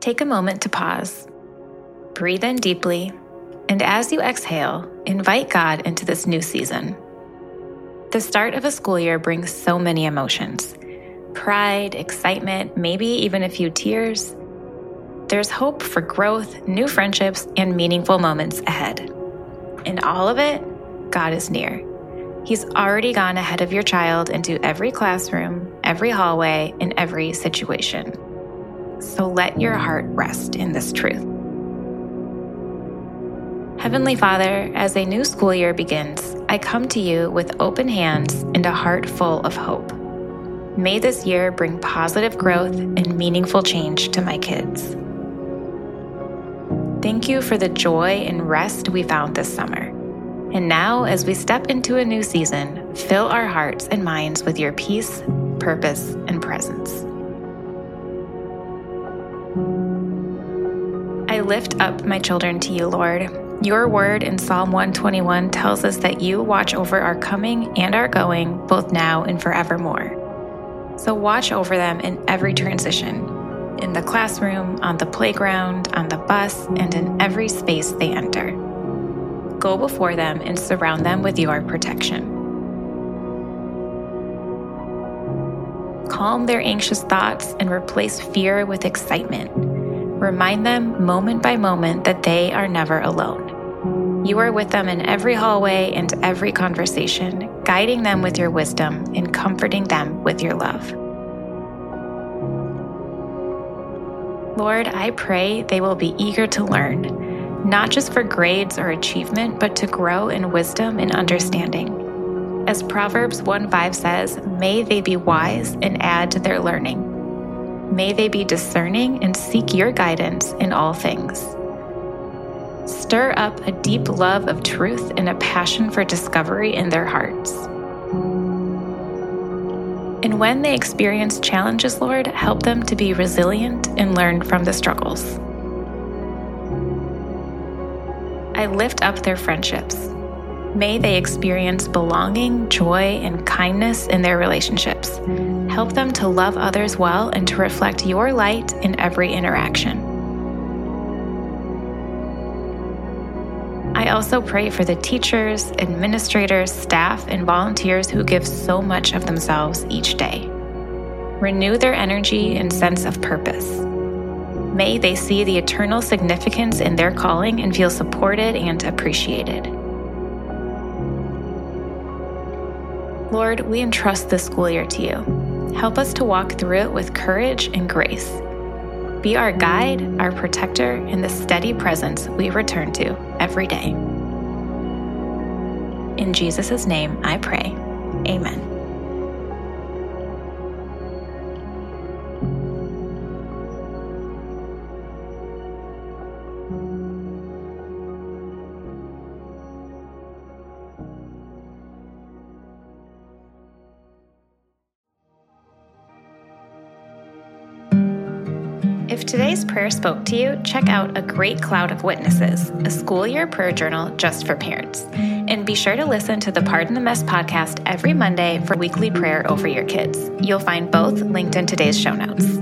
Take a moment to pause, breathe in deeply, and as you exhale, invite God into this new season. The start of a school year brings so many emotions: pride, excitement, maybe even a few tears. There's hope for growth, new friendships, and meaningful moments ahead. In all of it, God is near. He's already gone ahead of your child into every classroom, every hallway, and every situation. So let your heart rest in this truth. Heavenly Father, as a new school year begins, I come to you with open hands and a heart full of hope. May this year bring positive growth and meaningful change to my kids. Thank you for the joy and rest we found this summer. And now, as we step into a new season, fill our hearts and minds with your peace, purpose, and presence. I lift up my children to you, Lord. Your word in Psalm 121 tells us that you watch over our coming and our going, both now and forevermore. So watch over them in every transition, in the classroom, on the playground, on the bus, and in every space they enter. Go before them and surround them with your protection. Calm their anxious thoughts and replace fear with excitement. Remind them moment by moment that they are never alone. You are with them in every hallway and every conversation, guiding them with your wisdom and comforting them with your love. Lord, I pray they will be eager to learn, not just for grades or achievement, but to grow in wisdom and understanding. As Proverbs 1:5 says, may they be wise and add to their learning. May they be discerning and seek your guidance in all things. Stir up a deep love of truth and a passion for discovery in their hearts. And when they experience challenges, Lord, help them to be resilient and learn from the struggles. I lift up their friendships. May they experience belonging, joy, and kindness in their relationships. Help them to love others well and to reflect your light in every interaction. I also pray for the teachers, administrators, staff, and volunteers who give so much of themselves each day. Renew their energy and sense of purpose. May they see the eternal significance in their calling and feel supported and appreciated. Lord, we entrust this school year to you. Help us to walk through it with courage and grace. Be our guide, our protector, and the steady presence we return to every day. In Jesus' name I pray. Amen. If today's prayer spoke to you, check out A Great Cloud of Witnesses, a school year prayer journal just for parents. And be sure to listen to the Pardon the Mess podcast every Monday for weekly prayer over your kids. You'll find both linked in today's show notes.